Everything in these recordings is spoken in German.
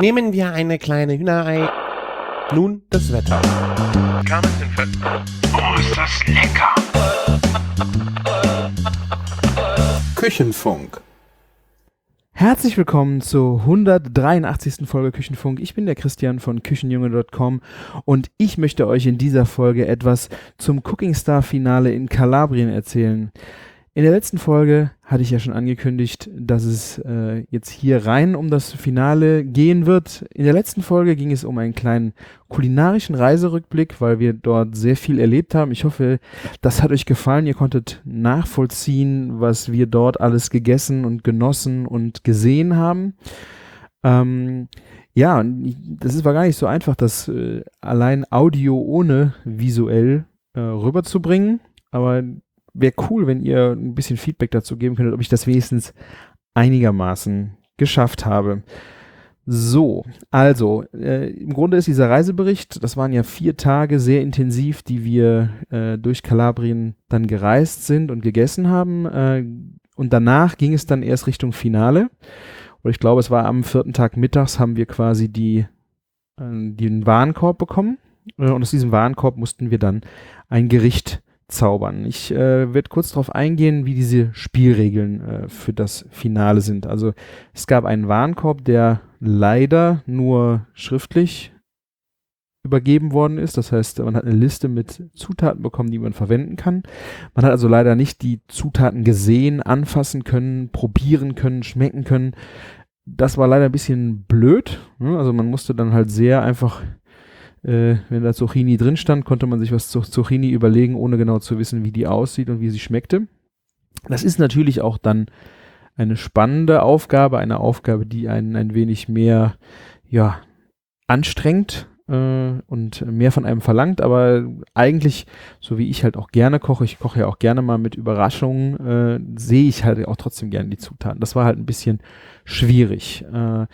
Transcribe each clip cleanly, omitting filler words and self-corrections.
Nehmen wir eine kleine Hühnerei. Nun das Wetter. Oh, ist das lecker! Küchenfunk. Herzlich willkommen zur 183. Folge Küchenfunk. Ich bin der Christian von Küchenjunge.com und ich möchte euch in dieser Folge etwas zum Cooking Star Finale in Kalabrien erzählen. In der letzten Folge hatte ich ja schon angekündigt, dass es jetzt hier rein um das Finale gehen wird. In der letzten Folge ging es um einen kleinen kulinarischen Reiserückblick, weil wir dort sehr viel erlebt haben. Ich hoffe, das hat euch gefallen. Ihr konntet nachvollziehen, was wir dort alles gegessen und genossen und gesehen haben. Ja, war gar nicht so einfach, das allein Audio ohne visuell rüberzubringen, aber wäre cool, wenn ihr ein bisschen Feedback dazu geben könntet, ob ich das wenigstens einigermaßen geschafft habe. So, also im Grunde ist dieser Reisebericht, das waren ja 4 Tage sehr intensiv, die wir durch Kalabrien dann gereist sind und gegessen haben. Und danach ging es dann erst Richtung Finale. Und ich glaube, es war am 4. Tag mittags, haben wir quasi den Warenkorb bekommen. Und aus diesem Warenkorb mussten wir dann ein Gericht zaubern. Ich werde kurz darauf eingehen, wie diese Spielregeln für das Finale sind. Also es gab einen Warenkorb, der leider nur schriftlich übergeben worden ist. Das heißt, man hat eine Liste mit Zutaten bekommen, die man verwenden kann. Man hat also leider nicht die Zutaten gesehen, anfassen können, probieren können, schmecken können. Das war leider ein bisschen blöd. Also man musste dann halt sehr einfach wenn da Zucchini drin stand, konnte man sich was zur Zucchini überlegen, ohne genau zu wissen, wie die aussieht und wie sie schmeckte. Das ist natürlich auch dann eine spannende Aufgabe, eine Aufgabe, die einen ein wenig mehr anstrengt und mehr von einem verlangt, aber eigentlich, so wie ich halt auch gerne koche, ich koche ja auch gerne mal mit Überraschungen, sehe ich halt auch trotzdem gerne die Zutaten. Das war halt ein bisschen schwierig.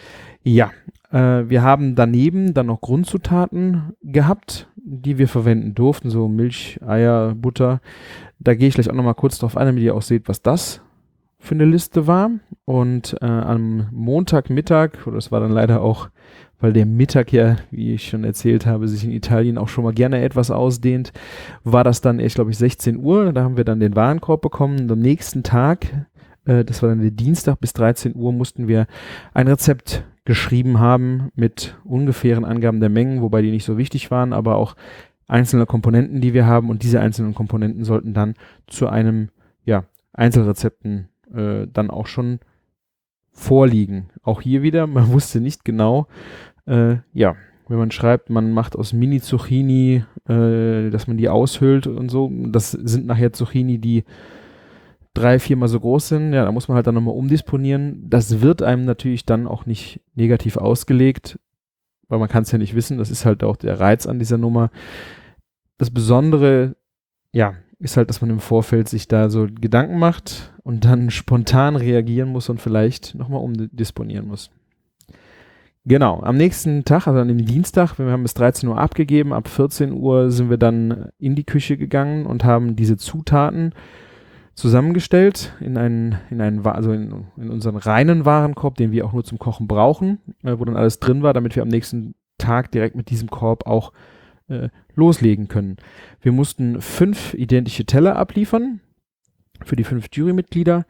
Wir haben daneben dann noch Grundzutaten gehabt, die wir verwenden durften, so Milch, Eier, Butter. Da gehe ich gleich auch nochmal kurz drauf ein, damit ihr auch seht, was das für eine Liste war. Und am Montagmittag, oder das war dann leider auch, weil der Mittag ja, wie ich schon erzählt habe, sich in Italien auch schon mal gerne etwas ausdehnt, war das dann erst, glaube ich, 16 Uhr. Da haben wir dann den Warenkorb bekommen. Und am nächsten Tag, das war dann der Dienstag bis 13 Uhr, mussten wir ein Rezept geschrieben haben mit ungefähren Angaben der Mengen, wobei die nicht so wichtig waren, aber auch einzelne Komponenten, die wir haben, und diese einzelnen Komponenten sollten dann zu einem Einzelrezepten dann auch schon vorliegen. Auch hier wieder, man wusste nicht genau, wenn man schreibt, man macht aus Mini-Zucchini, dass man die aushöhlt und so, das sind nachher Zucchini, die 3-4 Mal so groß sind, da muss man halt dann nochmal umdisponieren. Das wird einem natürlich dann auch nicht negativ ausgelegt, weil man kann es ja nicht wissen. Das ist halt auch der Reiz an dieser Nummer. Das Besondere, ist halt, dass man im Vorfeld sich da so Gedanken macht und dann spontan reagieren muss und vielleicht nochmal umdisponieren muss. Genau, am nächsten Tag, also an dem Dienstag, wir haben bis 13 Uhr abgegeben, ab 14 Uhr sind wir dann in die Küche gegangen und haben diese Zutaten zusammengestellt in unseren reinen Warenkorb, den wir auch nur zum Kochen brauchen, wo dann alles drin war, damit wir am nächsten Tag direkt mit diesem Korb auch loslegen können. Wir mussten 5 identische Teller abliefern für die 5 Jurymitglieder.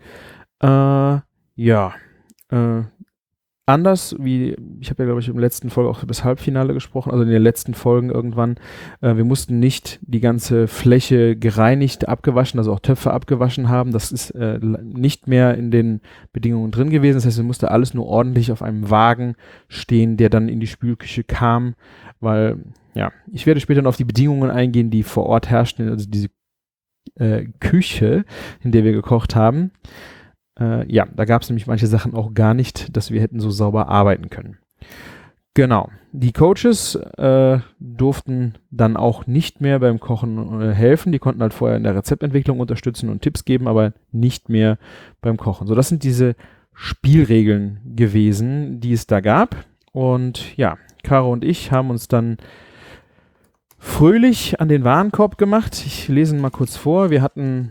Anders wie, ich habe ja, glaube ich, in der letzten Folge auch über das Halbfinale gesprochen, also in den letzten Folgen irgendwann, wir mussten nicht die ganze Fläche gereinigt, abgewaschen, also auch Töpfe abgewaschen haben. Das ist nicht mehr in den Bedingungen drin gewesen. Das heißt, es musste alles nur ordentlich auf einem Wagen stehen, der dann in die Spülküche kam, weil, ich werde später noch auf die Bedingungen eingehen, die vor Ort herrschten, also diese Küche, in der wir gekocht haben. Da gab es nämlich manche Sachen auch gar nicht, dass wir hätten so sauber arbeiten können. Genau. Die Coaches durften dann auch nicht mehr beim Kochen helfen. Die konnten halt vorher in der Rezeptentwicklung unterstützen und Tipps geben, aber nicht mehr beim Kochen. So, das sind diese Spielregeln gewesen, die es da gab. Und Caro und ich haben uns dann fröhlich an den Warenkorb gemacht. Ich lese ihn mal kurz vor. Wir hatten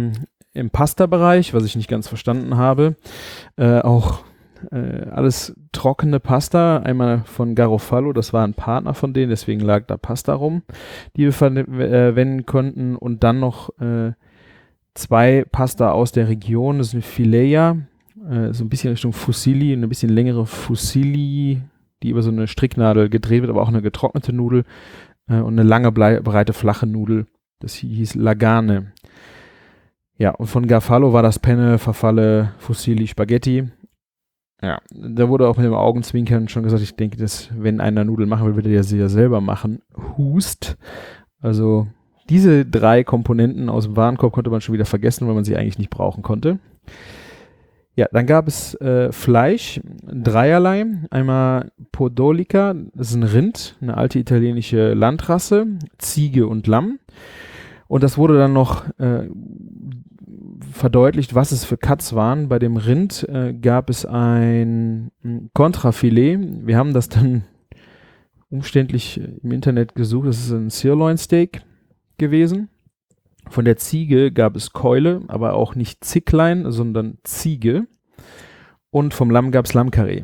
im Pasta-Bereich, was ich nicht ganz verstanden habe, auch alles trockene Pasta, einmal von Garofalo, das war ein Partner von denen, deswegen lag da Pasta rum, die wir verwenden konnten, und dann noch 2 Pasta aus der Region, das ist eine Fileia, so ein bisschen Richtung Fusilli, eine bisschen längere Fusilli, die über so eine Stricknadel gedreht wird, aber auch eine getrocknete Nudel und eine lange, breite, flache Nudel, das hieß Lagane. Ja, und von Garofalo war das Penne, Farfalle, Fusilli, Spaghetti. Ja, da wurde auch mit dem Augenzwinkern schon gesagt, ich denke, dass wenn einer Nudeln machen will, wird er sie ja selber machen. Hust. Also diese 3 Komponenten aus dem Warenkorb konnte man schon wieder vergessen, weil man sie eigentlich nicht brauchen konnte. Ja, dann gab es Fleisch, 3erlei. Einmal Podolica, das ist ein Rind, eine alte italienische Landrasse, Ziege und Lamm. Und das wurde dann noch verdeutlicht, was es für Cuts waren. Bei dem Rind gab es ein Contrafilet. Wir haben das dann umständlich im Internet gesucht. Das ist ein Sirloin Steak gewesen. Von der Ziege gab es Keule, aber auch nicht Zicklein, sondern Ziege. Und vom Lamm gab es Lammkarree.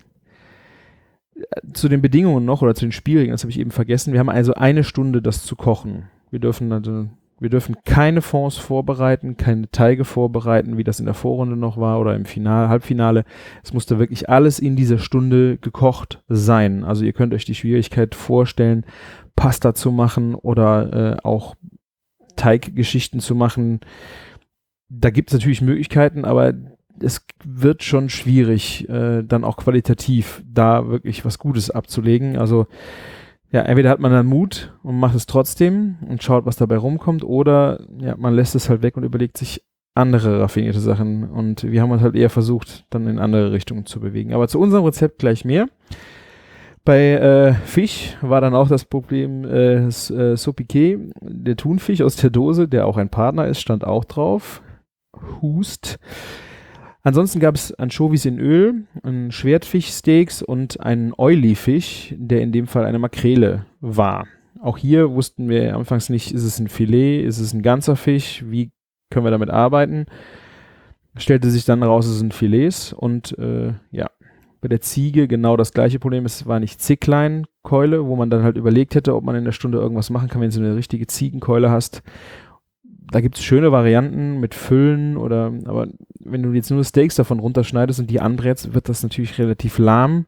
Zu den Bedingungen noch oder zu den Spielregeln, das habe ich eben vergessen. Wir haben also 1 Stunde, das zu kochen. Wir dürfen keine Fonds vorbereiten, keine Teige vorbereiten, wie das in der Vorrunde noch war oder im Halbfinale. Es musste wirklich alles in dieser Stunde gekocht sein. Also ihr könnt euch die Schwierigkeit vorstellen, Pasta zu machen oder auch Teiggeschichten zu machen. Da gibt es natürlich Möglichkeiten, aber es wird schon schwierig, dann auch qualitativ da wirklich was Gutes abzulegen. Also ja, entweder hat man dann Mut und macht es trotzdem und schaut, was dabei rumkommt, oder ja, man lässt es halt weg und überlegt sich andere raffinierte Sachen. Und wir haben uns halt eher versucht, dann in andere Richtungen zu bewegen. Aber zu unserem Rezept gleich mehr. Bei Fisch war dann auch das Problem, Sopiquet, der Thunfisch aus der Dose, der auch ein Partner ist, stand auch drauf. Hust. Ansonsten gab es Anchovies in Öl, ein Schwertfischsteaks und einen Oily-Fisch, der in dem Fall eine Makrele war. Auch hier wussten wir anfangs nicht, ist es ein Filet, ist es ein ganzer Fisch, wie können wir damit arbeiten. Stellte sich dann raus, es sind Filets und ja, bei der Ziege genau das gleiche Problem. Es war nicht Zicklein-Keule, wo man dann halt überlegt hätte, ob man in der Stunde irgendwas machen kann, wenn du eine richtige Ziegenkeule hast. Da gibt es schöne Varianten mit Füllen aber wenn du jetzt nur Steaks davon runterschneidest und die anbrätst, wird das natürlich relativ lahm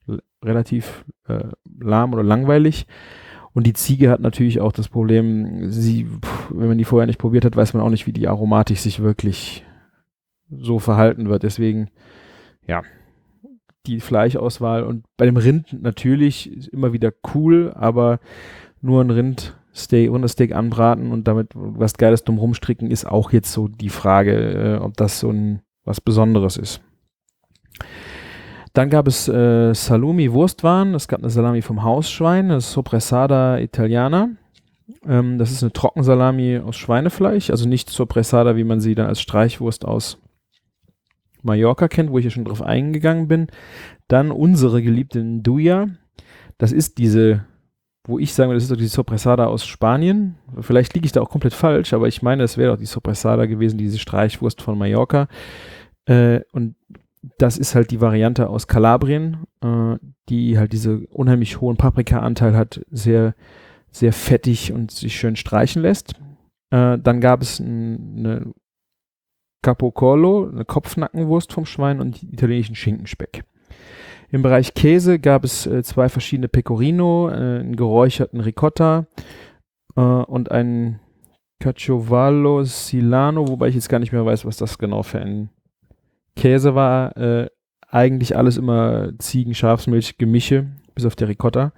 oder langweilig. Und die Ziege hat natürlich auch das Problem, wenn man die vorher nicht probiert hat, weiß man auch nicht, wie die Aromatik sich wirklich so verhalten wird. Deswegen, ja, die Fleischauswahl. Und bei dem Rind natürlich ist immer wieder cool, aber nur ein Rindersteak anbraten und damit was Geiles drumherum stricken, ist auch jetzt so die Frage, ob das so was Besonderes ist. Dann gab es Salumi-Wurstwaren. Es gab eine Salami vom Hausschwein, eine Sopressada Italiana. Das ist eine Trockensalami aus Schweinefleisch, also nicht Sopressada, wie man sie dann als Streichwurst aus Mallorca kennt, wo ich ja schon drauf eingegangen bin. Dann unsere geliebte Nduja. Das ist diese, wo ich sagen würde, das ist doch die Sopressada aus Spanien. Vielleicht liege ich da auch komplett falsch, aber ich meine, es wäre doch die Sopressada gewesen, diese Streichwurst von Mallorca. Und das ist halt die Variante aus Kalabrien, die halt diese unheimlich hohen Paprika-Anteil hat, sehr, sehr fettig und sich schön streichen lässt. Dann gab es eine Capocollo, eine Kopfnackenwurst vom Schwein und italienischen Schinkenspeck. Im Bereich Käse gab es 2 verschiedene Pecorino, einen geräucherten Ricotta und einen Caciovallo Silano, wobei ich jetzt gar nicht mehr weiß, was das genau für ein Käse war. Eigentlich alles immer Ziegen-, Schafsmilch, Gemische, bis auf der Ricotta.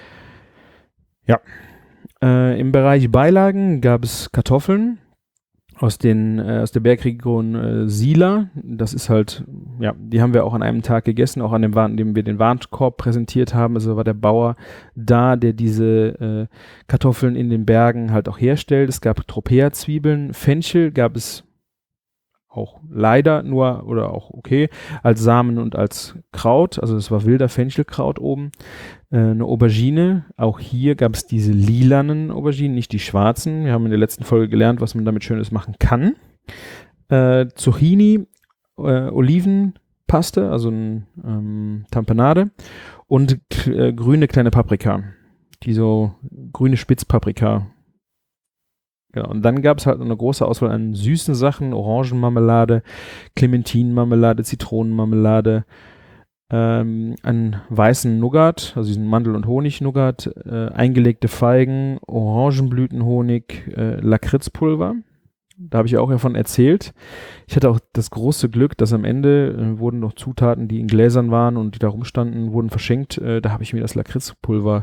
Ja. Im Bereich Beilagen gab es Kartoffeln aus der Bergregion Sila. Das ist halt, ja, die haben wir auch an einem Tag gegessen, auch an dem wir den Warenkorb präsentiert haben. Also war der Bauer da, der diese Kartoffeln in den Bergen halt auch herstellt. Es gab Tropea-Zwiebeln, Fenchel gab es auch leider nur, oder auch okay, als Samen und als Kraut. Also es war wilder Fenchelkraut oben. Eine Aubergine, auch hier gab es diese lilanen Auberginen, nicht die schwarzen. Wir haben in der letzten Folge gelernt, was man damit Schönes machen kann. Zucchini, Oliven, Paste, also ein Tamponade und grüne kleine Paprika, die so grüne Spitzpaprika. Ja, und dann gab es halt eine große Auswahl an süßen Sachen, Orangenmarmelade, Clementinenmarmelade, Zitronenmarmelade, einen weißen Nougat, also diesen Mandel- und Honig-Nougat, eingelegte Feigen, Orangenblütenhonig, Lakritzpulver. Da habe ich auch davon erzählt. Ich hatte auch das große Glück, dass am Ende wurden noch Zutaten, die in Gläsern waren und die da rumstanden, wurden verschenkt. Da habe ich mir das Lakritzpulver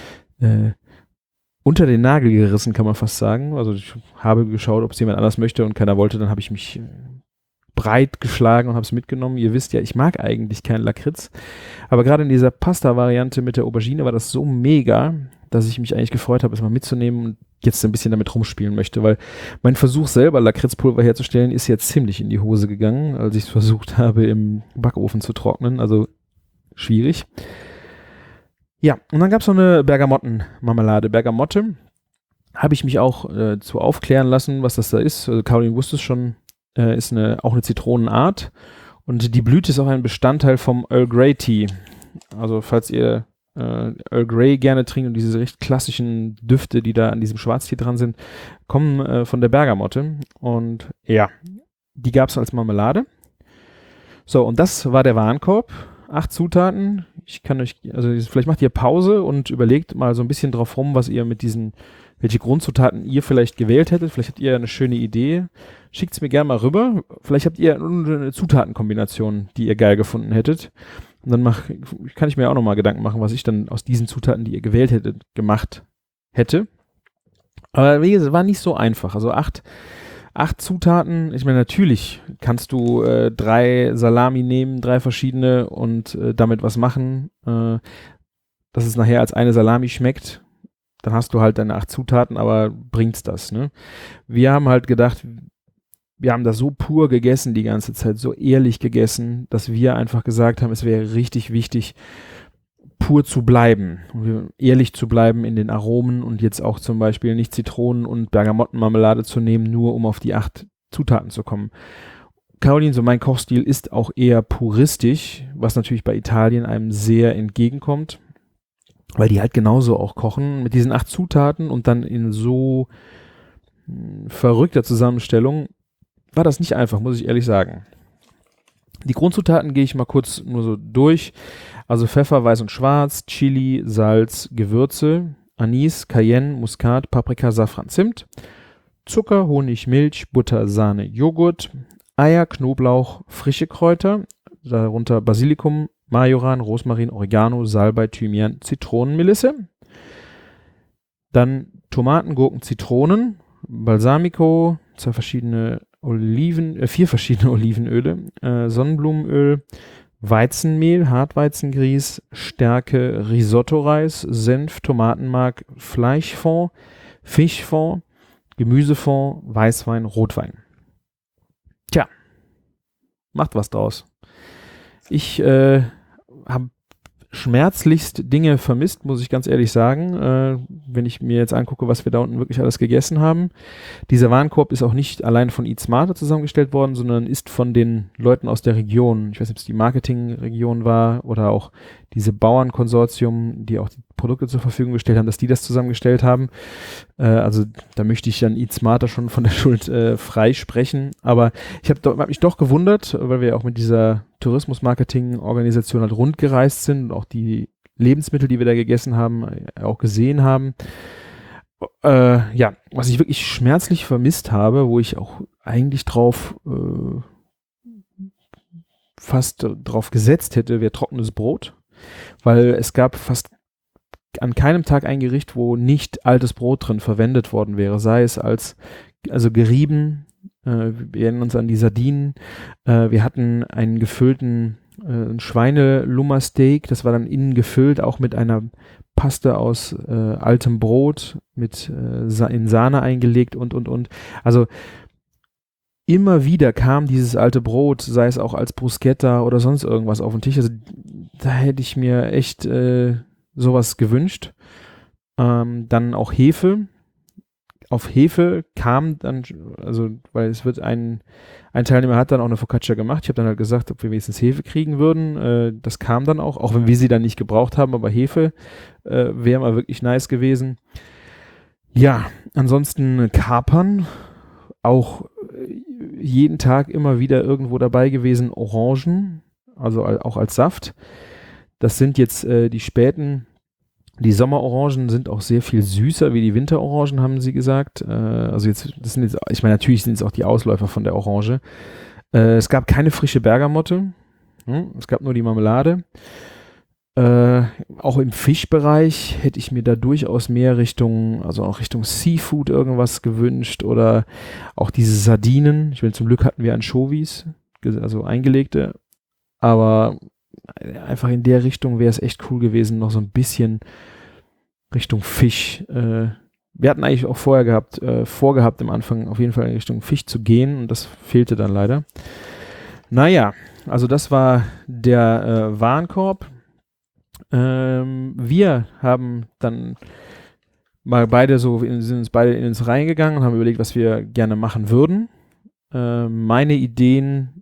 unter den Nagel gerissen, kann man fast sagen. Also ich habe geschaut, ob es jemand anders möchte und keiner wollte. Dann habe ich mich breit geschlagen und habe es mitgenommen. Ihr wisst ja, ich mag eigentlich keinen Lakritz. Aber gerade in dieser Pasta-Variante mit der Aubergine war das so mega, dass ich mich eigentlich gefreut habe, es mal mitzunehmen und jetzt ein bisschen damit rumspielen möchte, weil mein Versuch selber Lakritzpulver herzustellen ist jetzt ziemlich in die Hose gegangen, als ich es versucht habe im Backofen zu trocknen, also schwierig. Ja, und dann gab es noch eine Bergamottenmarmelade. Bergamotte habe ich mich auch zu aufklären lassen, was das da ist. Also Caroline wusste es schon, ist auch eine Zitronenart und die Blüte ist auch ein Bestandteil vom Earl Grey Tea. Also falls ihr Earl Grey gerne trinkt und diese recht klassischen Düfte, die da an diesem Schwarztee dran sind, kommen von der Bergamotte. Und ja, die gab es als Marmelade. So, und das war der Warenkorb. 8 Zutaten. Ich kann euch, also vielleicht macht ihr Pause und überlegt mal so ein bisschen drauf rum, was ihr mit welche Grundzutaten ihr vielleicht gewählt hättet. Vielleicht habt ihr eine schöne Idee. Schickt es mir gerne mal rüber. Vielleicht habt ihr eine Zutatenkombination, die ihr geil gefunden hättet. Und dann kann ich mir auch nochmal Gedanken machen, was ich dann aus diesen Zutaten, die ihr gewählt hättet, gemacht hätte. Aber wie gesagt, war nicht so einfach. Also 8 Zutaten. Ich meine, natürlich kannst du 3 Salami nehmen, 3 verschiedene und damit was machen, dass es nachher als eine Salami schmeckt. Dann hast du halt deine 8 Zutaten, aber bringt's das, ne? Wir haben halt gedacht, wir haben das so pur gegessen die ganze Zeit, so ehrlich gegessen, dass wir einfach gesagt haben, es wäre richtig wichtig, pur zu bleiben, ehrlich zu bleiben in den Aromen und jetzt auch zum Beispiel nicht Zitronen- und Bergamottenmarmelade zu nehmen, nur um auf die 8 Zutaten zu kommen. Caroline, so mein Kochstil ist auch eher puristisch, was natürlich bei Italien einem sehr entgegenkommt, weil die halt genauso auch kochen mit diesen 8 Zutaten und dann in so verrückter Zusammenstellung war das nicht einfach, muss ich ehrlich sagen. Die Grundzutaten gehe ich mal kurz nur so durch. Also Pfeffer, weiß und schwarz, Chili, Salz, Gewürze, Anis, Cayenne, Muskat, Paprika, Safran, Zimt, Zucker, Honig, Milch, Butter, Sahne, Joghurt, Eier, Knoblauch, frische Kräuter, darunter Basilikum, Majoran, Rosmarin, Oregano, Salbei, Thymian, Zitronenmelisse. Dann Tomaten, Gurken, Zitronen, Balsamico, 4 verschiedene Olivenöle, Sonnenblumenöl, Weizenmehl, Hartweizengrieß, Stärke, Risotto-Reis, Senf, Tomatenmark, Fleischfond, Fischfond, Gemüsefond, Weißwein, Rotwein. Tja, macht was draus. Ich habe schmerzlichst Dinge vermisst, muss ich ganz ehrlich sagen, wenn ich mir jetzt angucke, was wir da unten wirklich alles gegessen haben. Dieser Warenkorb ist auch nicht allein von Eat Smarter zusammengestellt worden, sondern ist von den Leuten aus der Region, ich weiß nicht, ob es die Marketingregion war oder auch diese Bauernkonsortium, die auch die Produkte zur Verfügung gestellt haben, dass die das zusammengestellt haben. Also da möchte ich dann Eat Smarter schon von der Schuld freisprechen. Aber ich hab mich doch gewundert, weil wir auch mit dieser Tourismus-Marketing-Organisation halt rundgereist sind und auch die Lebensmittel, die wir da gegessen haben, auch gesehen haben. Ja, was ich wirklich schmerzlich vermisst habe, wo ich auch eigentlich fast drauf gesetzt hätte, wäre trockenes Brot. Weil es gab fast an keinem Tag ein Gericht, wo nicht altes Brot drin verwendet worden wäre, sei es also gerieben, wir erinnern uns an die Sardinen, wir hatten einen gefüllten Schweinelummersteak, das war dann innen gefüllt, auch mit einer Paste aus altem Brot, in Sahne eingelegt und. Also immer wieder kam dieses alte Brot, sei es auch als Bruschetta oder sonst irgendwas auf den Tisch. Also da hätte ich mir echt sowas gewünscht. Dann auch Hefe. auf Hefe kam dann, also weil es wird ein Teilnehmer hat dann auch eine Focaccia gemacht. Ich habe dann halt gesagt, ob wir wenigstens Hefe kriegen würden. Das kam dann auch wenn wir sie dann nicht gebraucht haben, aber Hefe wäre mal wirklich nice gewesen. Ja, ansonsten Kapern, auch jeden Tag immer wieder irgendwo dabei gewesen, Orangen, also auch als Saft. Das sind jetzt die späten. Die Sommerorangen sind auch sehr viel süßer wie die Winterorangen, haben sie gesagt. Also jetzt, ich meine, natürlich sind es auch die Ausläufer von der Orange. Es gab keine frische Bergamotte. Es gab nur die Marmelade. Auch im Fischbereich hätte ich mir da durchaus mehr auch Richtung Seafood irgendwas gewünscht oder auch diese Sardinen. Ich meine, zum Glück hatten wir Anchovies, also eingelegte. Aber einfach in der Richtung wäre es echt cool gewesen, noch so ein bisschen Richtung Fisch. Wir hatten eigentlich auch vorgehabt, am Anfang auf jeden Fall in Richtung Fisch zu gehen und das fehlte dann leider. Naja, also das war der Warenkorb. Wir haben dann mal sind uns beide in uns reingegangen und haben überlegt, was wir gerne machen würden. Meine Ideen,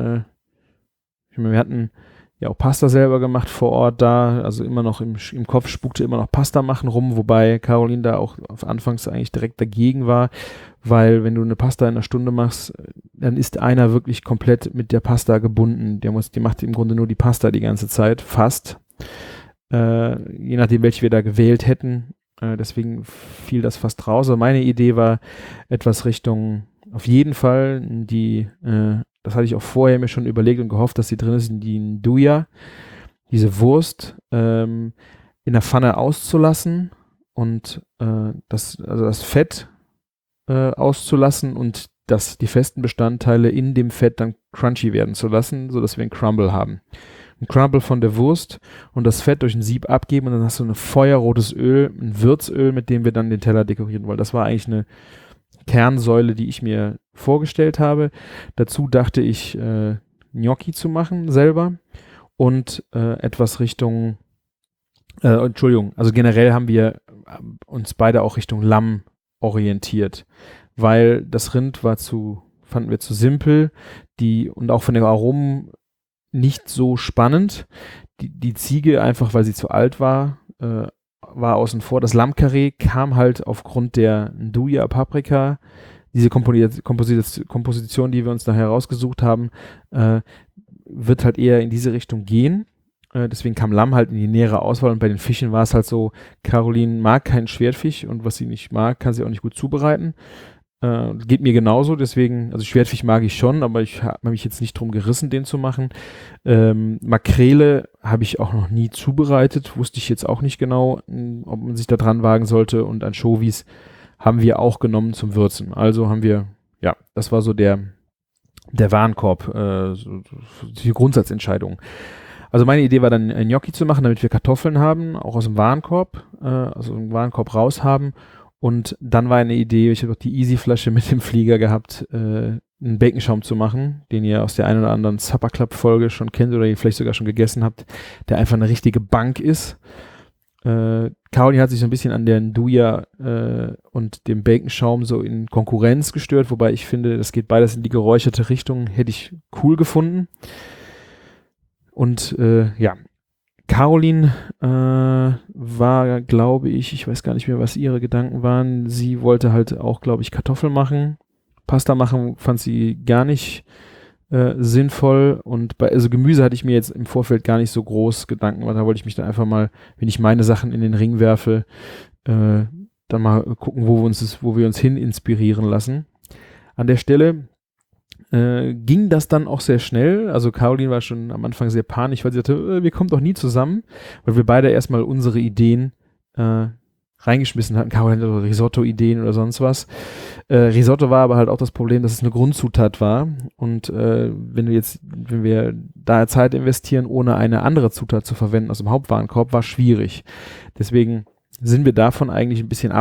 wir hatten ja auch Pasta selber gemacht vor Ort da, also immer noch im Kopf spukte immer noch Pasta machen rum, wobei Caroline da auch anfangs eigentlich direkt dagegen war, weil wenn du eine Pasta in einer Stunde machst, dann ist einer wirklich komplett mit der Pasta gebunden. Die macht im Grunde nur die Pasta die ganze Zeit, fast. Je nachdem, welche wir da gewählt hätten. Deswegen fiel das fast raus. Aber meine Idee war etwas Richtung, auf jeden Fall das hatte ich auch vorher mir schon überlegt und gehofft, dass die drin ist, die Nduja, diese Wurst in der Pfanne auszulassen und das Fett auszulassen und die festen Bestandteile in dem Fett dann crunchy werden zu lassen, sodass wir einen Crumble haben. Ein Crumble von der Wurst und das Fett durch ein Sieb abgeben und dann hast du ein feuerrotes Öl, ein Würzöl, mit dem wir dann den Teller dekorieren wollen. Das war eigentlich eine Kernsäule, die ich mir vorgestellt habe. Dazu dachte ich, Gnocchi zu machen selber und etwas Richtung, also generell haben wir uns beide auch Richtung Lamm orientiert, weil das Rind fanden wir zu simpel, und auch von den Aromen nicht so spannend. Die Ziege einfach, weil sie zu alt war außen vor. Das Lammkarree kam halt aufgrund der Nduja Paprika, diese Komposition, die wir uns nachher rausgesucht haben, wird halt eher in diese Richtung gehen. Deswegen kam Lamm halt in die nähere Auswahl und bei den Fischen war es halt so, Caroline mag keinen Schwertfisch und was sie nicht mag, kann sie auch nicht gut zubereiten. Geht mir genauso, deswegen, also Schwertfisch mag ich schon, aber ich habe mich jetzt nicht drum gerissen, den zu machen. Makrele habe ich auch noch nie zubereitet, wusste ich jetzt auch nicht genau, ob man sich da dran wagen sollte, und Anchovies haben wir auch genommen zum Würzen. Also haben wir, ja, das war so der Warenkorb, die Grundsatzentscheidung. Also meine Idee war dann Gnocchi zu machen, damit wir Kartoffeln haben, auch aus dem Warenkorb, also einen Warenkorb raus haben. Und dann war eine Idee, ich habe auch die Easy-Flasche mit dem Flieger gehabt, einen Baconschaum zu machen, den ihr aus der einen oder anderen Supper Club-Folge schon kennt oder ihr vielleicht sogar schon gegessen habt, der einfach eine richtige Bank ist. Caroline hat sich so ein bisschen an der Nduja und dem Baconschaum so in Konkurrenz gestört, wobei ich finde, das geht beides in die geräucherte Richtung, hätte ich cool gefunden. Und ja, Caroline war, glaube ich weiß gar nicht mehr, was ihre Gedanken waren. Sie wollte halt auch, glaube ich, Kartoffeln machen. Pasta machen fand sie gar nicht sinnvoll. Und also Gemüse hatte ich mir jetzt im Vorfeld gar nicht so groß Gedanken gemacht. Da wollte ich mich dann einfach mal, wenn ich meine Sachen in den Ring werfe, dann mal gucken, wo wir uns hin inspirieren lassen. An der Stelle ging das dann auch sehr schnell. Also Caroline war schon am Anfang sehr panisch, weil sie sagte, wir kommen doch nie zusammen, weil wir beide erstmal unsere Ideen reingeschmissen hatten. Caroline hatte Risotto-Ideen oder sonst was. Risotto war aber halt auch das Problem, dass es eine Grundzutat war. Und wenn wir da Zeit investieren, ohne eine andere Zutat zu verwenden aus dem Hauptwarenkorb, war schwierig. Deswegen sind wir davon eigentlich ein bisschen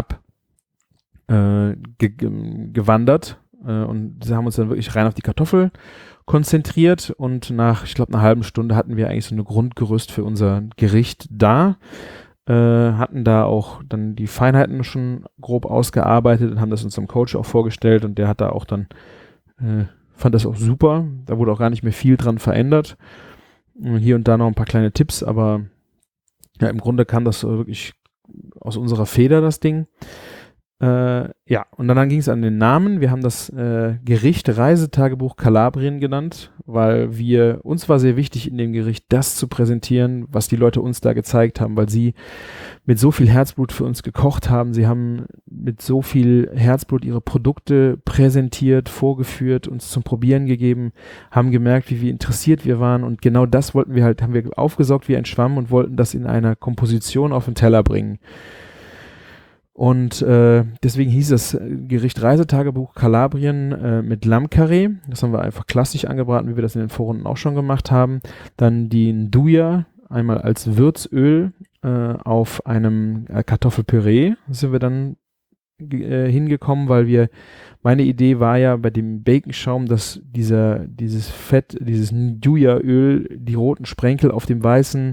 gewandert. Und sie haben uns dann wirklich rein auf die Kartoffel konzentriert und nach, ich glaube, einer halben Stunde hatten wir eigentlich so eine Grundgerüst für unser Gericht da. hatten da auch dann die Feinheiten schon grob ausgearbeitet und haben das unserem Coach auch vorgestellt und der hat da auch dann, fand das auch super. Da wurde auch gar nicht mehr viel dran verändert. Hier und da noch ein paar kleine Tipps, aber ja, im Grunde kam das wirklich aus unserer Feder, das Ding. Ja, und dann ging es an den Namen. Wir haben das Gericht Reisetagebuch Kalabrien genannt, weil uns war sehr wichtig, in dem Gericht das zu präsentieren, was die Leute uns da gezeigt haben, weil sie mit so viel Herzblut für uns gekocht haben. Sie haben mit so viel Herzblut ihre Produkte präsentiert, vorgeführt, uns zum Probieren gegeben, haben gemerkt, wie interessiert wir waren und genau das haben wir aufgesaugt wie ein Schwamm und wollten das in einer Komposition auf den Teller bringen. Und deswegen hieß das Gericht Reisetagebuch Kalabrien mit Lammkarree. Das haben wir einfach klassisch angebraten, wie wir das in den Vorrunden auch schon gemacht haben. Dann die Nduja, einmal als Würzöl auf einem Kartoffelpüree sind wir dann hingekommen, weil meine Idee war ja bei dem Baconschaum, dass dieses Fett, dieses Nduja-Öl, die roten Sprenkel auf dem weißen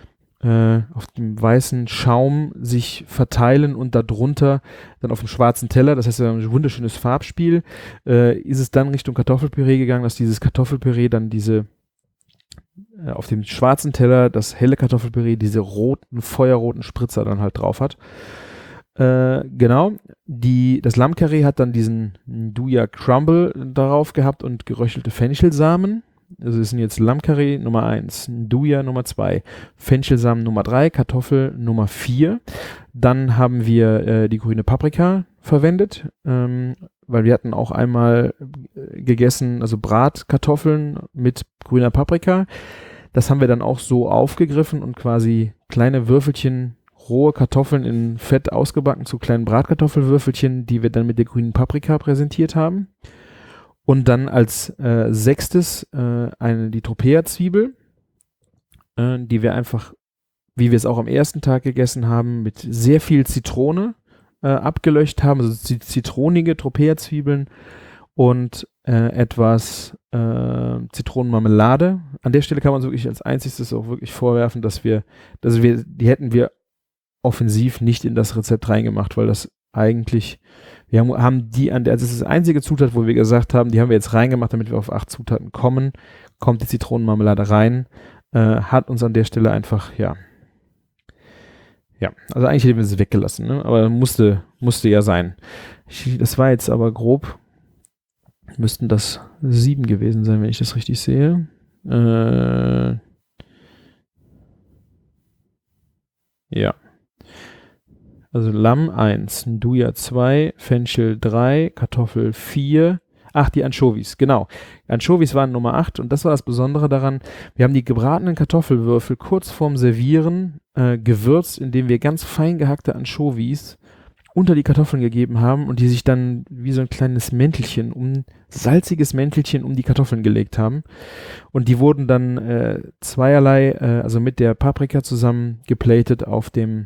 Schaum sich verteilen und darunter dann auf dem schwarzen Teller, das heißt ein wunderschönes Farbspiel, ist es dann Richtung Kartoffelpüree gegangen, dass dieses Kartoffelpüree dann auf dem schwarzen Teller das helle Kartoffelpüree diese feuerroten Spritzer dann halt drauf hat. Genau, das Lammkarree hat dann diesen Nduja Crumble darauf gehabt und geröchelte Fenchelsamen. Also es sind jetzt Lammkarree Nummer 1, Nduja Nummer 2, Fenchelsamen Nummer 3, Kartoffel Nummer 4. Dann haben wir die grüne Paprika verwendet, weil wir hatten auch einmal gegessen, also Bratkartoffeln mit grüner Paprika. Das haben wir dann auch so aufgegriffen und quasi kleine Würfelchen, rohe Kartoffeln in Fett ausgebacken zu kleinen Bratkartoffelwürfelchen, die wir dann mit der grünen Paprika präsentiert haben. Und dann als 6. die Tropea-Zwiebel, die wir einfach, wie wir es auch am ersten Tag gegessen haben, mit sehr viel Zitrone abgelöscht haben, also zitronige Tropea-Zwiebeln und etwas Zitronenmarmelade. An der Stelle kann man es wirklich als einziges auch wirklich vorwerfen, die hätten wir offensiv nicht in das Rezept reingemacht, weil das eigentlich, wir haben das ist das einzige Zutat, wo wir gesagt haben, die haben wir jetzt reingemacht, damit wir auf 8 Zutaten kommen, kommt die Zitronenmarmelade rein, hat uns an der Stelle einfach, ja, also eigentlich hätten wir es weggelassen, ne? Aber musste ja sein. Das war jetzt aber grob, müssten das 7 gewesen sein, wenn ich das richtig sehe. Ja. Also Lamm 1, Nduja 2, Fenchel 3, Kartoffel 4. Ach, die Anchovies, genau. Anchovies waren Nummer 8 und das war das Besondere daran. Wir haben die gebratenen Kartoffelwürfel kurz vorm Servieren gewürzt, indem wir ganz fein gehackte Anchovies unter die Kartoffeln gegeben haben und die sich dann wie so ein kleines salziges Mäntelchen um die Kartoffeln gelegt haben. Und die wurden dann zweierlei, also mit der Paprika zusammen geplatet auf dem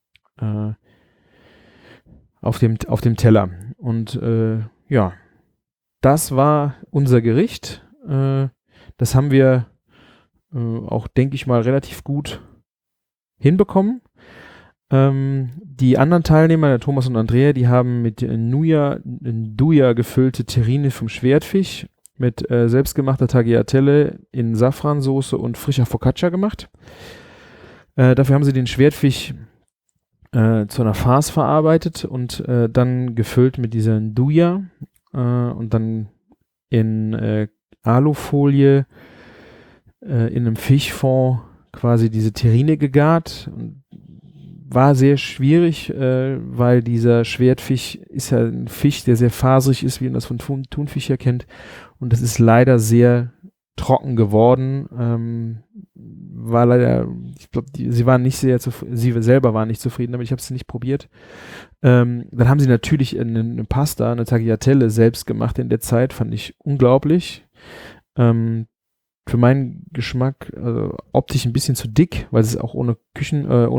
Teller. Und ja, das war unser Gericht. Das haben wir auch, denke ich mal, relativ gut hinbekommen. Die anderen Teilnehmer, der Thomas und Andrea, die haben mit Nduja gefüllte Terrine vom Schwertfisch mit selbstgemachter Tagliatelle in Safransoße und frischer Focaccia gemacht. Dafür haben sie den Schwertfisch zu einer Farce verarbeitet und dann gefüllt mit dieser Nduja und dann in Alufolie in einem Fischfond quasi diese Terrine gegart. War sehr schwierig, weil dieser Schwertfisch ist ja ein Fisch, der sehr faserig ist, wie man das von Thunfisch ja kennt. Und das ist leider sehr trocken geworden. War leider, ich glaube, sie selber waren nicht zufrieden damit, ich habe es nicht probiert. Dann haben sie natürlich eine Pasta, eine Tagliatelle selbst gemacht in der Zeit, fand ich unglaublich. Für meinen Geschmack optisch ein bisschen zu dick, weil es auch ohne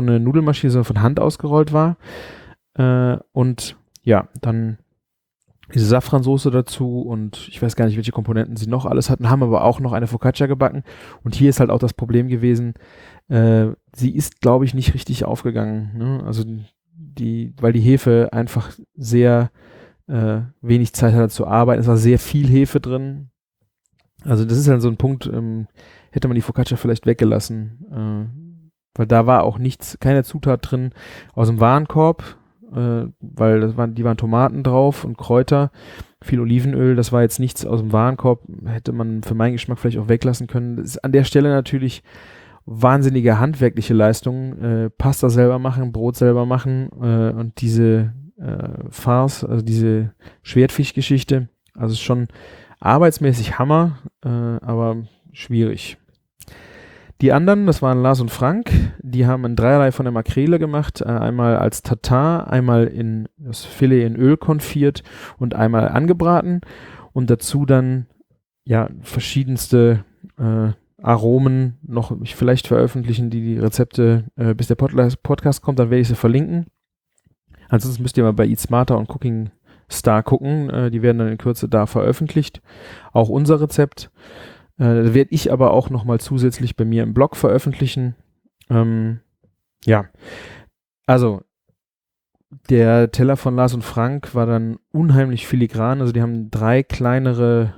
Nudelmaschine, sondern von Hand ausgerollt war. Und ja, dann diese Safransoße dazu und ich weiß gar nicht, welche Komponenten sie noch alles hatten, haben aber auch noch eine Focaccia gebacken. Und hier ist halt auch das Problem gewesen, sie ist, glaube ich, nicht richtig aufgegangen. Ne? Also weil die Hefe einfach sehr wenig Zeit hatte zu arbeiten. Es war sehr viel Hefe drin. Also das ist halt so ein Punkt, hätte man die Focaccia vielleicht weggelassen. Weil da war auch nichts, keine Zutat drin aus dem Warenkorb, weil die waren Tomaten drauf und Kräuter, viel Olivenöl, das war jetzt nichts aus dem Warenkorb, hätte man für meinen Geschmack vielleicht auch weglassen können. Das ist an der Stelle natürlich wahnsinnige handwerkliche Leistung, Pasta selber machen, Brot selber machen und diese Farce, also diese Schwertfischgeschichte, also ist schon arbeitsmäßig Hammer, aber schwierig. Die anderen, das waren Lars und Frank, die haben ein Dreierlei von der Makrele gemacht, einmal als Tatar, einmal in das Filet in Öl konfiert und einmal angebraten und dazu dann ja verschiedenste Aromen noch vielleicht veröffentlichen, die Rezepte, bis der Podcast kommt, dann werde ich sie verlinken. Ansonsten müsst ihr mal bei Eat Smarter und Cooking Star gucken, die werden dann in Kürze da veröffentlicht. Auch unser Rezept. Werde ich aber auch nochmal zusätzlich bei mir im Blog veröffentlichen. Ja, also der Teller von Lars und Frank war dann unheimlich filigran. Also die haben 3 kleinere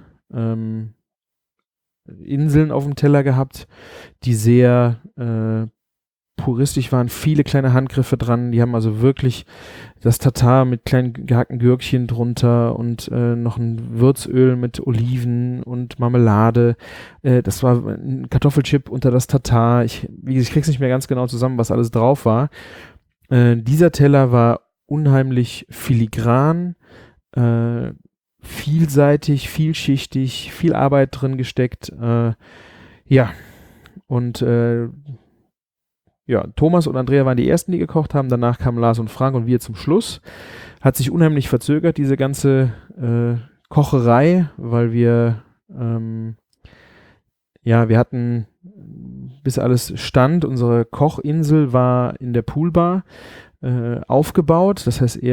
Inseln auf dem Teller gehabt, die sehr puristisch waren, viele kleine Handgriffe dran. Die haben also wirklich das Tatar mit kleinen gehackten Gürkchen drunter und noch ein Würzöl mit Oliven und Marmelade. Das war ein Kartoffelchip unter das Tatar. Ich krieg's nicht mehr ganz genau zusammen, was alles drauf war. Dieser Teller war unheimlich filigran, vielseitig, vielschichtig, viel Arbeit drin gesteckt. Ja, und ja, Thomas und Andrea waren die ersten, die gekocht haben. Danach kamen Lars und Frank und wir zum Schluss. Hat sich unheimlich verzögert, diese ganze Kocherei, weil wir hatten, bis alles stand, unsere Kochinsel war in der Poolbar aufgebaut. Das heißt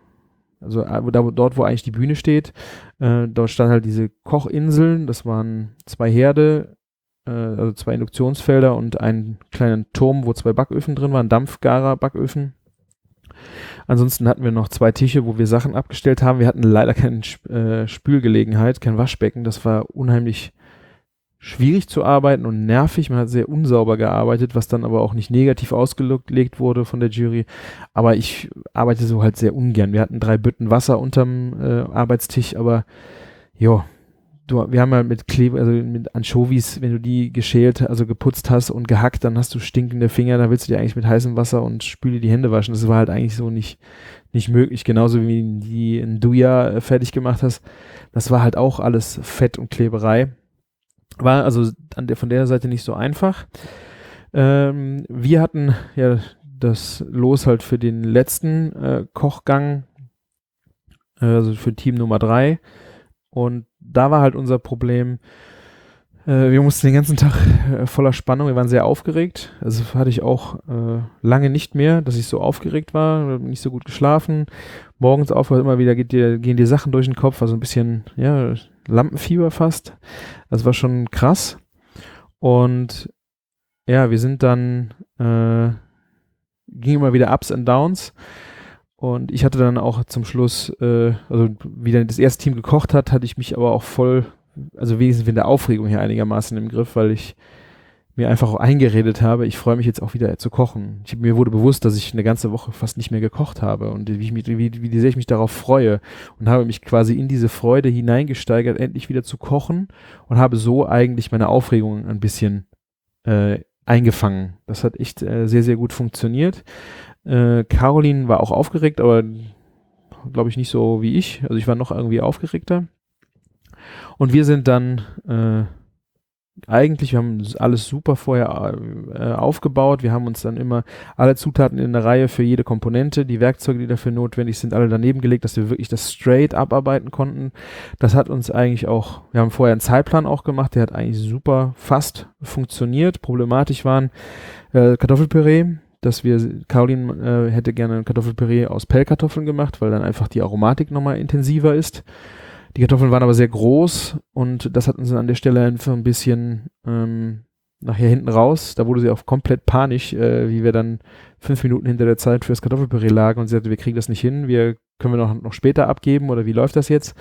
dort, wo eigentlich die Bühne steht, dort stand halt diese Kochinseln. Das waren 2 Herde, also 2 Induktionsfelder und einen kleinen Turm, wo 2 Backöfen drin waren, Dampfgarer-Backöfen. Ansonsten hatten wir noch 2 Tische, wo wir Sachen abgestellt haben. Wir hatten leider keine Spülgelegenheit, kein Waschbecken. Das war unheimlich schwierig zu arbeiten und nervig. Man hat sehr unsauber gearbeitet, was dann aber auch nicht negativ ausgelegt wurde von der Jury. Aber ich arbeite so halt sehr ungern. Wir hatten 3 Bütten Wasser unterm Arbeitstisch, aber ja, wir haben ja mit mit Anchovies, wenn du die geschält, also geputzt hast und gehackt, dann hast du stinkende Finger, dann willst du dir eigentlich mit heißem Wasser und spüle die Hände waschen. Das war halt eigentlich so nicht möglich. Genauso wie die in Duja fertig gemacht hast. Das war halt auch alles Fett und Kleberei. War also von der Seite nicht so einfach. Wir hatten ja das Los halt für den letzten Kochgang, also für Team Nummer 3. Und da war halt unser Problem, wir mussten den ganzen Tag voller Spannung, wir waren sehr aufgeregt. Also hatte ich auch lange nicht mehr, dass ich so aufgeregt war, nicht so gut geschlafen. Morgens immer wieder gehen dir Sachen durch den Kopf, also ein bisschen, ja, Lampenfieber fast. Das war schon krass. Und ja, wir sind dann, ging immer wieder Ups and Downs. Und ich hatte dann auch zum Schluss, also wie dann das erste Team gekocht hat, hatte ich mich aber auch voll, also wenigstens in der Aufregung hier einigermaßen im Griff, weil ich mir einfach auch eingeredet habe, ich freue mich jetzt auch wieder zu kochen. Mir wurde bewusst, dass ich eine ganze Woche fast nicht mehr gekocht habe und wie sehr ich mich darauf freue und habe mich quasi in diese Freude hineingesteigert, endlich wieder zu kochen und habe so eigentlich meine Aufregung ein bisschen eingefangen. Das hat echt sehr, sehr gut funktioniert. Caroline war auch aufgeregt, aber glaube ich nicht so wie ich. Also ich war noch irgendwie aufgeregter. Und wir sind dann wir haben alles super vorher aufgebaut. Wir haben uns dann immer alle Zutaten in der Reihe für jede Komponente, die Werkzeuge, die dafür notwendig sind, alle daneben gelegt, dass wir wirklich das straight abarbeiten konnten. Das hat uns eigentlich auch, wir haben vorher einen Zeitplan auch gemacht, der hat eigentlich super fast funktioniert. Problematisch waren Kartoffelpüree. dass Caroline hätte gerne ein Kartoffelpüree aus Pellkartoffeln gemacht, weil dann einfach die Aromatik nochmal intensiver ist. Die Kartoffeln waren aber sehr groß und das hat uns dann an der Stelle einfach ein bisschen nachher hinten raus. Da wurde sie auch komplett panisch, wie wir dann 5 Minuten hinter der Zeit für das Kartoffelpüree lagen und sie sagte, wir kriegen das nicht hin, können wir noch später abgeben oder wie läuft das jetzt?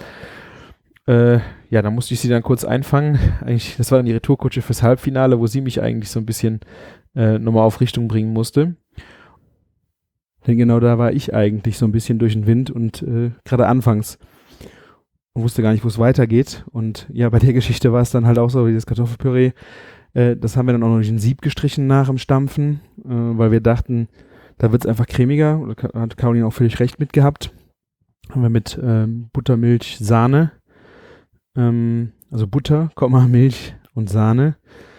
Ja, da musste ich sie dann kurz einfangen. Eigentlich, das war dann die Retourkutsche fürs Halbfinale, wo sie mich eigentlich so ein bisschen nochmal auf Richtung bringen musste. Denn genau da war ich eigentlich so ein bisschen durch den Wind und gerade anfangs und wusste gar nicht, wo es weitergeht. Und ja, bei der Geschichte war es dann halt auch so, wie das Kartoffelpüree, das haben wir dann auch noch durch ein Sieb gestrichen nach dem Stampfen, weil wir dachten, da wird es einfach cremiger. Da hat Caroline auch völlig recht mit gehabt. Haben wir mit Butter, Milch, Sahne, also Butter, Milch und Sahne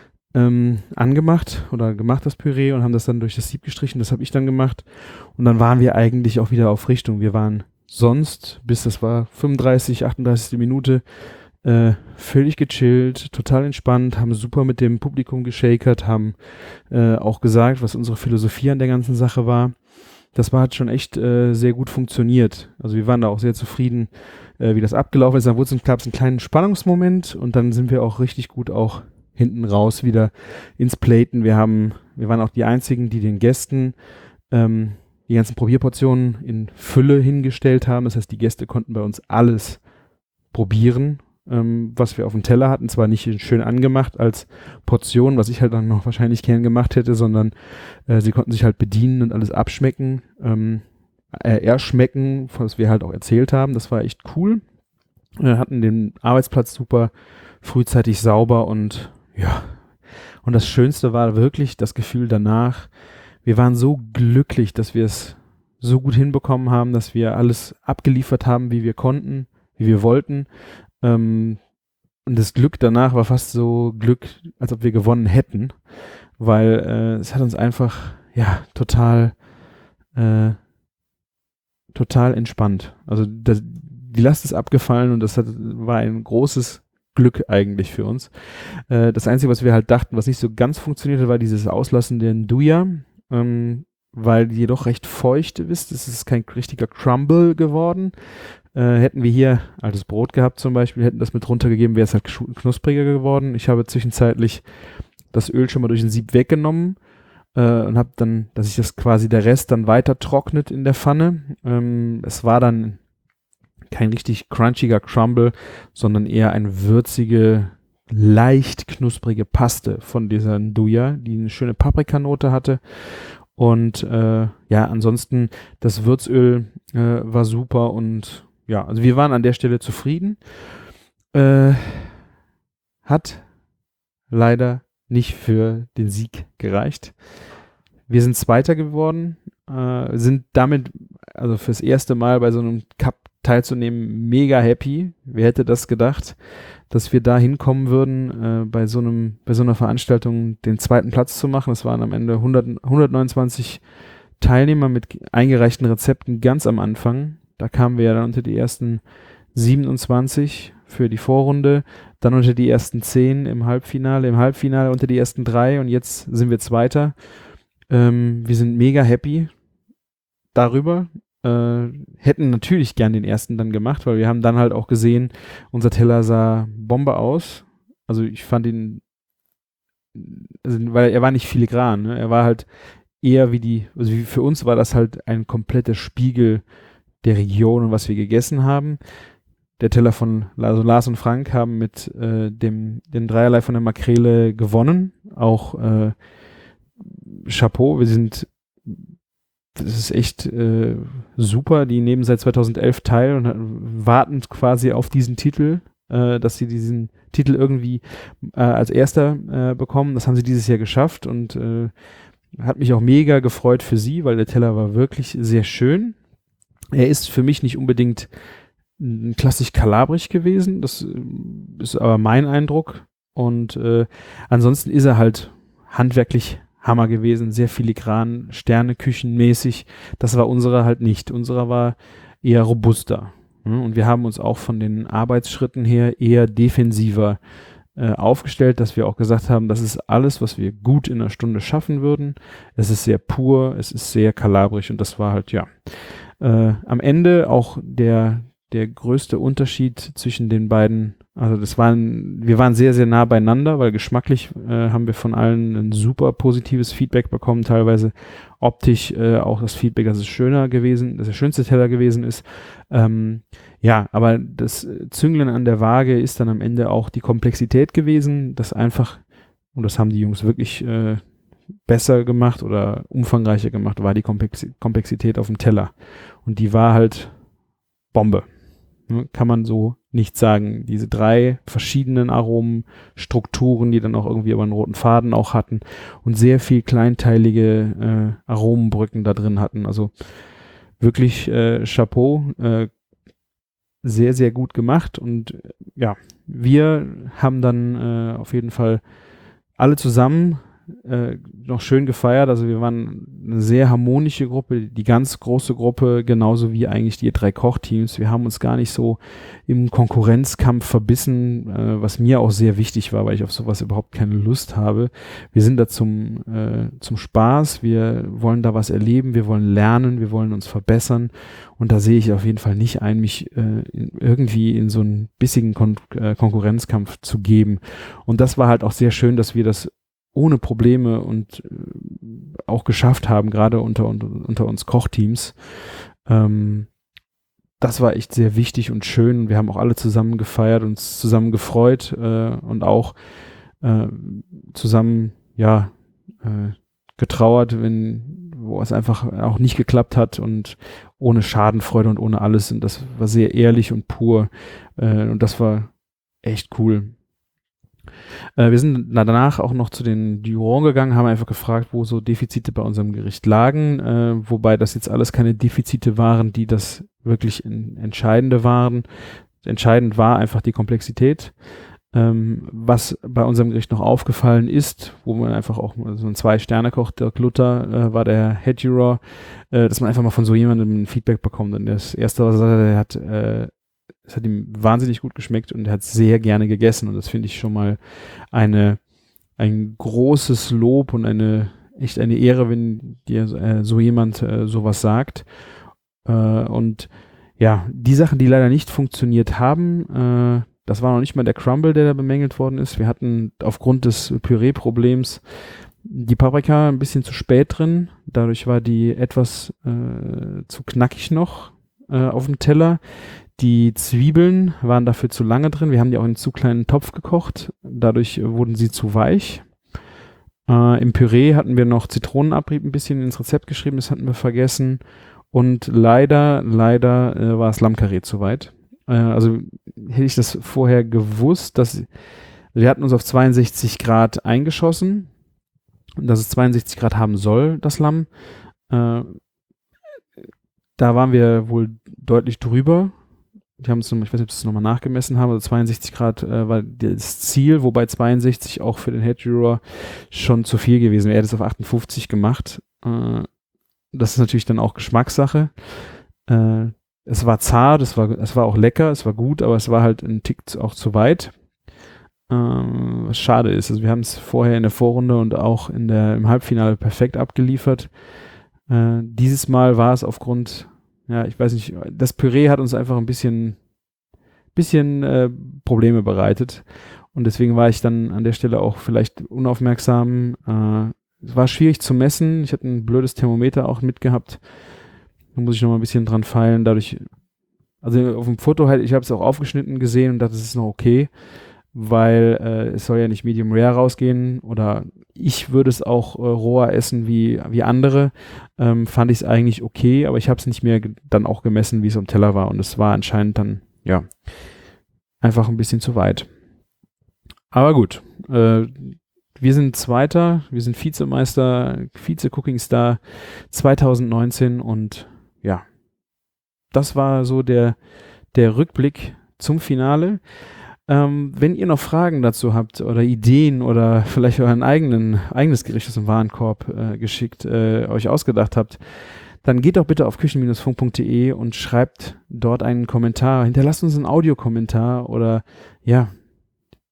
angemacht oder gemacht, das Püree, und haben das dann durch das Sieb gestrichen. Das habe ich dann gemacht. Und dann waren wir eigentlich auch wieder auf Richtung. Wir waren sonst, bis das war 35, 38. Minute, völlig gechillt, total entspannt, haben super mit dem Publikum geshakert, haben auch gesagt, was unsere Philosophie an der ganzen Sache war. Das hat schon echt sehr gut funktioniert. Also wir waren da auch sehr zufrieden, wie das abgelaufen ist. Dann gab es einen kleinen Spannungsmoment und dann sind wir auch richtig gut auch hinten raus wieder ins Platen. Wir waren auch die Einzigen, die den Gästen die ganzen Probierportionen in Fülle hingestellt haben. Das heißt, die Gäste konnten bei uns alles probieren, was wir auf dem Teller hatten. Zwar nicht schön angemacht als Portion, was ich halt dann noch wahrscheinlich gern gemacht hätte, sondern sie konnten sich halt bedienen und alles abschmecken, erschmecken, was wir halt auch erzählt haben. Das war echt cool. Hatten den Arbeitsplatz super frühzeitig sauber und ja. Und das Schönste war wirklich das Gefühl danach. Wir waren so glücklich, dass wir es so gut hinbekommen haben, dass wir alles abgeliefert haben, wie wir konnten, wie wir wollten. Und das Glück danach war fast so Glück, als ob wir gewonnen hätten, weil es hat uns einfach total entspannt. Also die Last ist abgefallen und das war ein großes Glück eigentlich für uns. Das Einzige, was wir halt dachten, was nicht so ganz funktionierte, war dieses Auslassen der Nduja, weil die jedoch recht feucht ist. Es ist kein richtiger Crumble geworden. Hätten wir hier altes Brot gehabt zum Beispiel, hätten das mit runtergegeben, wäre es halt knuspriger geworden. Ich habe zwischenzeitlich das Öl schon mal durch ein Sieb weggenommen und habe dann, dass sich das quasi der Rest dann weiter trocknet in der Pfanne. Es war dann kein richtig crunchiger Crumble, sondern eher eine würzige, leicht knusprige Paste von dieser Nduja, die eine schöne Paprikanote hatte. Und ansonsten das Würzöl war super und ja, also wir waren an der Stelle zufrieden. Hat leider nicht für den Sieg gereicht. Wir sind Zweiter geworden, sind damit, also fürs erste Mal bei so einem Cup teilzunehmen, mega happy. Wer hätte das gedacht, dass wir da hinkommen würden, bei so einer Veranstaltung den zweiten Platz zu machen. Es waren am Ende 129 Teilnehmer mit eingereichten Rezepten ganz am Anfang. Da kamen wir ja dann unter die ersten 27 für die Vorrunde, dann unter die ersten 10 im Halbfinale unter die ersten 3 und jetzt sind wir Zweiter. Wir sind mega happy darüber. Hätten natürlich gern den ersten dann gemacht, weil wir haben dann halt auch gesehen, unser Teller sah Bombe aus. Also ich fand ihn, weil er war nicht filigran, ne? Er war halt eher wie für uns war das halt ein kompletter Spiegel der Region und was wir gegessen haben. Der Teller von Lars und Frank haben mit dem Dreierlei von der Makrele gewonnen. Auch Chapeau, das ist echt super. Die nehmen seit 2011 teil und warten quasi auf diesen Titel, dass sie diesen Titel irgendwie als Erster bekommen. Das haben sie dieses Jahr geschafft und hat mich auch mega gefreut für sie, weil der Teller war wirklich sehr schön. Er ist für mich nicht unbedingt klassisch kalabrisch gewesen. Das ist aber mein Eindruck. Und ansonsten ist er halt handwerklich Hammer gewesen, sehr filigran, Sterneküchenmäßig. Das war unserer halt nicht. Unserer war eher robuster. Und wir haben uns auch von den Arbeitsschritten her eher defensiver aufgestellt, dass wir auch gesagt haben, das ist alles, was wir gut in einer Stunde schaffen würden. Es ist sehr pur, es ist sehr kalabrisch und das war halt, am Ende auch der größte Unterschied zwischen den beiden. Also wir waren sehr, sehr nah beieinander, weil geschmacklich haben wir von allen ein super positives Feedback bekommen, teilweise optisch auch das Feedback, dass es schöner gewesen, dass der schönste Teller gewesen ist. Aber das Zünglein an der Waage ist dann am Ende auch die Komplexität gewesen, das einfach, und das haben die Jungs wirklich besser gemacht oder umfangreicher gemacht, war die Komplexität auf dem Teller. Und die war halt Bombe. Kann man so nicht sagen. Diese 3 verschiedenen Aromenstrukturen, die dann auch irgendwie aber einen roten Faden auch hatten und sehr viel kleinteilige Aromenbrücken da drin hatten. Also wirklich Chapeau, sehr, sehr gut gemacht und wir haben dann auf jeden Fall alle zusammen noch schön gefeiert. Also wir waren eine sehr harmonische Gruppe, die ganz große Gruppe, genauso wie eigentlich die 3 Kochteams. Wir haben uns gar nicht so im Konkurrenzkampf verbissen, was mir auch sehr wichtig war, weil ich auf sowas überhaupt keine Lust habe. Wir sind da zum Spaß, wir wollen da was erleben, wir wollen lernen, wir wollen uns verbessern und da sehe ich auf jeden Fall nicht ein, mich irgendwie in so einen bissigen Konkurrenzkampf zu geben. Und das war halt auch sehr schön, dass wir das ohne Probleme und auch geschafft haben, gerade unter uns Kochteams. Das war echt sehr wichtig und schön. Wir haben auch alle zusammen gefeiert, uns zusammen gefreut und auch zusammen getrauert, wo es einfach auch nicht geklappt hat und ohne Schadenfreude und ohne alles. Und das war sehr ehrlich und pur und das war echt cool. Wir sind danach auch noch zu den Jurors gegangen, haben einfach gefragt, wo so Defizite bei unserem Gericht lagen, wobei das jetzt alles keine Defizite waren, die das wirklich entscheidende waren. Entscheidend war einfach die Komplexität. Was bei unserem Gericht noch aufgefallen ist, wo man einfach auch so ein 2-Sterne-Koch, Dirk Luther, war der Head Juror, dass man einfach mal von so jemandem ein Feedback bekommt. Und das Erste, was er sagte, es hat ihm wahnsinnig gut geschmeckt und er hat sehr gerne gegessen und das finde ich schon mal ein großes Lob und echt eine Ehre, wenn dir so jemand sowas sagt. Und ja, die Sachen, die leider nicht funktioniert haben, das war noch nicht mal der Crumble, der da bemängelt worden ist. Wir hatten aufgrund des Püree-Problems die Paprika ein bisschen zu spät drin. Dadurch war die etwas zu knackig noch auf dem Teller. Die Zwiebeln waren dafür zu lange drin. Wir haben die auch in einen zu kleinen Topf gekocht. Dadurch wurden sie zu weich. Im Püree hatten wir noch Zitronenabrieb ein bisschen ins Rezept geschrieben. Das hatten wir vergessen. Und leider war das Lammkarree zu weit. Also hätte ich das vorher gewusst, wir hatten uns auf 62 Grad eingeschossen, dass es 62 Grad haben soll, das Lamm. Da waren wir wohl deutlich drüber. Die haben es, ich weiß nicht, ob sie es nochmal nachgemessen haben, also 62 Grad war das Ziel, wobei 62 auch für den Head Juror schon zu viel gewesen wäre. Er hätte es auf 58 gemacht. Das ist natürlich dann auch Geschmackssache. Es war zart, es war auch lecker, es war gut, aber es war halt ein Tick auch zu weit. Was schade ist. Also wir haben es vorher in der Vorrunde und auch im Halbfinale perfekt abgeliefert. Dieses Mal war es aufgrund, ich weiß nicht, das Püree hat uns einfach ein bisschen Probleme bereitet und deswegen war ich dann an der Stelle auch vielleicht unaufmerksam. Es war schwierig zu messen. Ich hatte ein blödes Thermometer auch mitgehabt. Da muss ich noch mal ein bisschen dran feilen. Also auf dem Foto ich habe es auch aufgeschnitten gesehen und dachte, das ist noch okay, weil es soll ja nicht Medium Rare rausgehen oder ich würde es auch roher essen wie andere. Fand ich es eigentlich okay, aber ich habe es nicht mehr dann auch gemessen, wie es am Teller war und es war anscheinend dann, einfach ein bisschen zu weit. Aber gut, wir sind Zweiter, wir sind Vizemeister, Vize-Cooking Star 2019 und das war so der Rückblick zum Finale. Wenn ihr noch Fragen dazu habt oder Ideen oder vielleicht euer eigenes Gericht aus dem Warenkorb euch ausgedacht habt, dann geht doch bitte auf küchen-funk.de und schreibt dort einen Kommentar. Hinterlasst uns einen Audiokommentar oder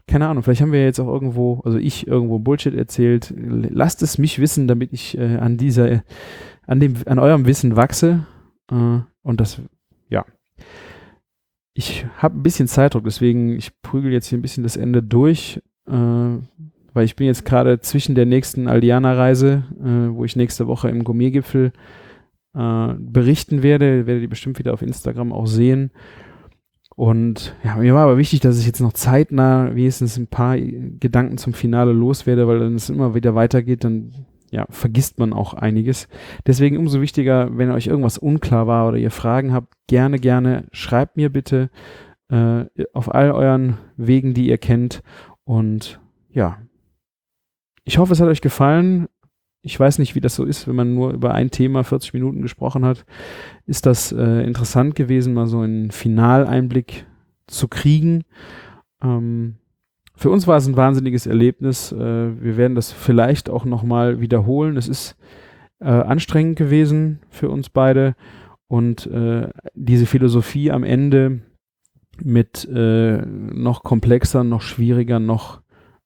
keine Ahnung, vielleicht haben wir jetzt auch irgendwo, also ich irgendwo Bullshit erzählt. Lasst es mich wissen, damit ich an eurem Wissen wachse. Und das, ja. Ich habe ein bisschen Zeitdruck, deswegen ich prügel jetzt hier ein bisschen das Ende durch, weil ich bin jetzt gerade zwischen der nächsten Aldiana-Reise, wo ich nächste Woche im Gourmet-Gipfel berichten werde. Werdet ihr bestimmt wieder auf Instagram auch sehen. Und ja, mir war aber wichtig, dass ich jetzt noch zeitnah wenigstens ein paar Gedanken zum Finale loswerde, weil wenn es immer wieder weitergeht, dann ja, vergisst man auch einiges. Deswegen umso wichtiger, wenn euch irgendwas unklar war oder ihr Fragen habt, gerne, schreibt mir bitte auf all euren Wegen, die ihr kennt. Und ja, ich hoffe, es hat euch gefallen. Ich weiß nicht, wie das so ist, wenn man nur über ein Thema 40 Minuten gesprochen hat. Ist das interessant gewesen, mal so einen Finaleinblick zu kriegen. Für uns war es ein wahnsinniges Erlebnis. Wir werden das vielleicht auch nochmal wiederholen. Es ist anstrengend gewesen für uns beide. Und diese Philosophie am Ende mit noch komplexer, noch schwieriger, noch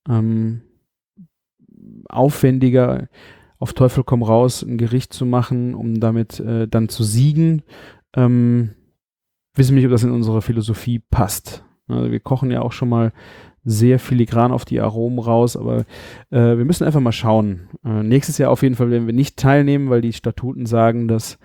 aufwendiger, auf Teufel komm raus, ein Gericht zu machen, um damit dann zu siegen, wissen wir nicht, ob das in unsere Philosophie passt. Also wir kochen ja auch schon mal sehr filigran auf die Aromen raus, aber wir müssen einfach mal schauen. Nächstes Jahr auf jeden Fall werden wir nicht teilnehmen, weil die Statuten sagen, dass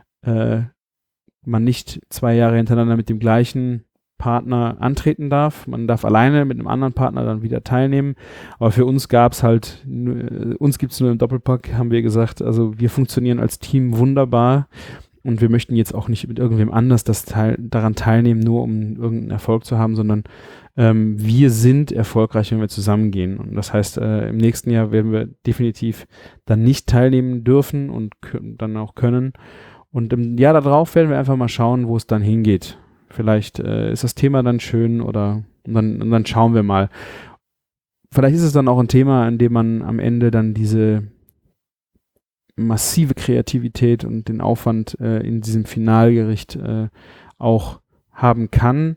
man nicht 2 Jahre hintereinander mit dem gleichen Partner antreten darf. Man darf alleine mit einem anderen Partner dann wieder teilnehmen. Aber für uns gab's halt, uns gibt's nur im Doppelpack, haben wir gesagt. Also wir funktionieren als Team wunderbar und wir möchten jetzt auch nicht mit irgendwem anders daran teilnehmen, nur um irgendeinen Erfolg zu haben, sondern wir sind erfolgreich, wenn wir zusammengehen. Und das heißt, im nächsten Jahr werden wir definitiv dann nicht teilnehmen dürfen und dann auch können. Und im Jahr darauf werden wir einfach mal schauen, wo es dann hingeht. Vielleicht ist das Thema dann schön und dann schauen wir mal. Vielleicht ist es dann auch ein Thema, an dem man am Ende dann diese massive Kreativität und den Aufwand in diesem Finalgericht auch haben kann.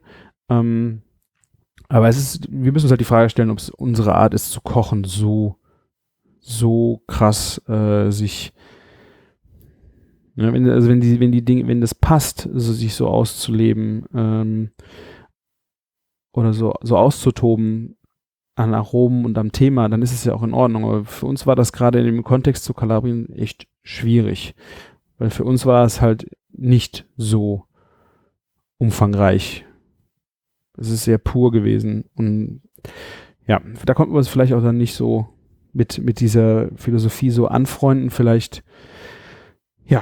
Aber wir müssen uns halt die Frage stellen, ob es unsere Art ist zu kochen, so krass sich ja, wenn das passt, also sich so auszuleben oder so auszutoben an Aromen und am Thema, dann ist es ja auch in Ordnung. Aber für uns war das gerade in dem Kontext zu Kalabrien echt schwierig, weil für uns war es halt nicht so umfangreich. Es ist sehr pur gewesen und ja, da konnten wir uns vielleicht auch dann nicht so mit dieser Philosophie so anfreunden. Vielleicht ja,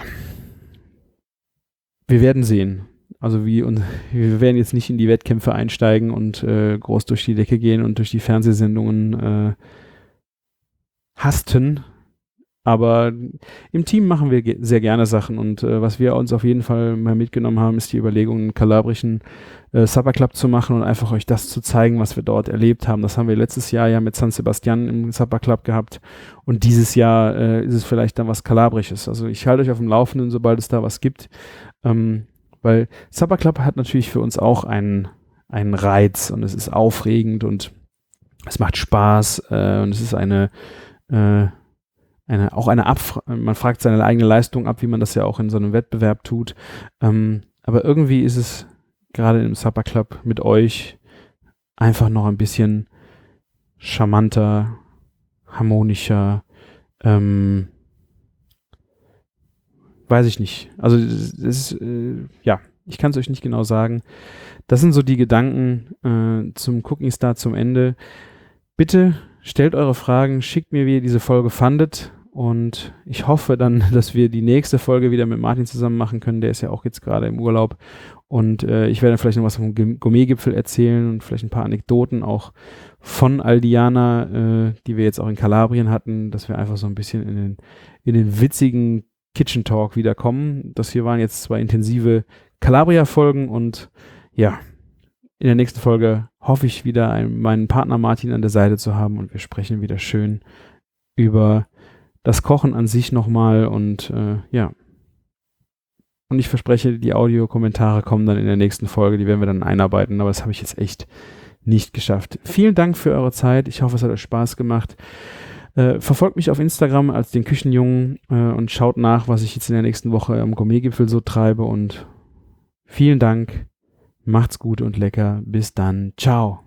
wir werden sehen. Also wir werden jetzt nicht in die Wettkämpfe einsteigen und groß durch die Decke gehen und durch die Fernsehsendungen hasten. Aber im Team machen wir sehr gerne Sachen und was wir uns auf jeden Fall mal mitgenommen haben, ist die Überlegung, einen kalabrischen Supper Club zu machen und einfach euch das zu zeigen, was wir dort erlebt haben. Das haben wir letztes Jahr ja mit San Sebastian im Supper Club gehabt und dieses Jahr ist es vielleicht dann was Kalabrisches. Also ich halte euch auf dem Laufenden, sobald es da was gibt, weil Supper Club hat natürlich für uns auch einen Reiz und es ist aufregend und es macht Spaß und es ist man fragt seine eigene Leistung ab, wie man das ja auch in so einem Wettbewerb tut. Aber irgendwie ist es gerade im Supper Club mit euch einfach noch ein bisschen charmanter, harmonischer, weiß ich nicht. Also es ist, ja, ich kann es euch nicht genau sagen. Das sind so die Gedanken zum Cooking Star zum Ende. Bitte stellt eure Fragen, schickt mir, wie ihr diese Folge fandet und ich hoffe dann, dass wir die nächste Folge wieder mit Martin zusammen machen können. Der ist ja auch jetzt gerade im Urlaub und ich werde vielleicht noch was vom Gourmet-Gipfel erzählen und vielleicht ein paar Anekdoten auch von Aldiana, die wir jetzt auch in Kalabrien hatten, dass wir einfach so ein bisschen in den witzigen Kitchen Talk wiederkommen. Das hier waren jetzt 2 intensive Calabria-Folgen und ja, in der nächsten Folge hoffe ich wieder meinen Partner Martin an der Seite zu haben und wir sprechen wieder schön über das Kochen an sich nochmal und ja. Und ich verspreche, die Audiokommentare kommen dann in der nächsten Folge, die werden wir dann einarbeiten, aber das habe ich jetzt echt nicht geschafft. Vielen Dank für eure Zeit. Ich hoffe, es hat euch Spaß gemacht. Verfolgt mich auf Instagram als den Küchenjungen und schaut nach, was ich jetzt in der nächsten Woche am Gourmetgipfel so treibe. Und vielen Dank. Macht's gut und lecker. Bis dann. Ciao.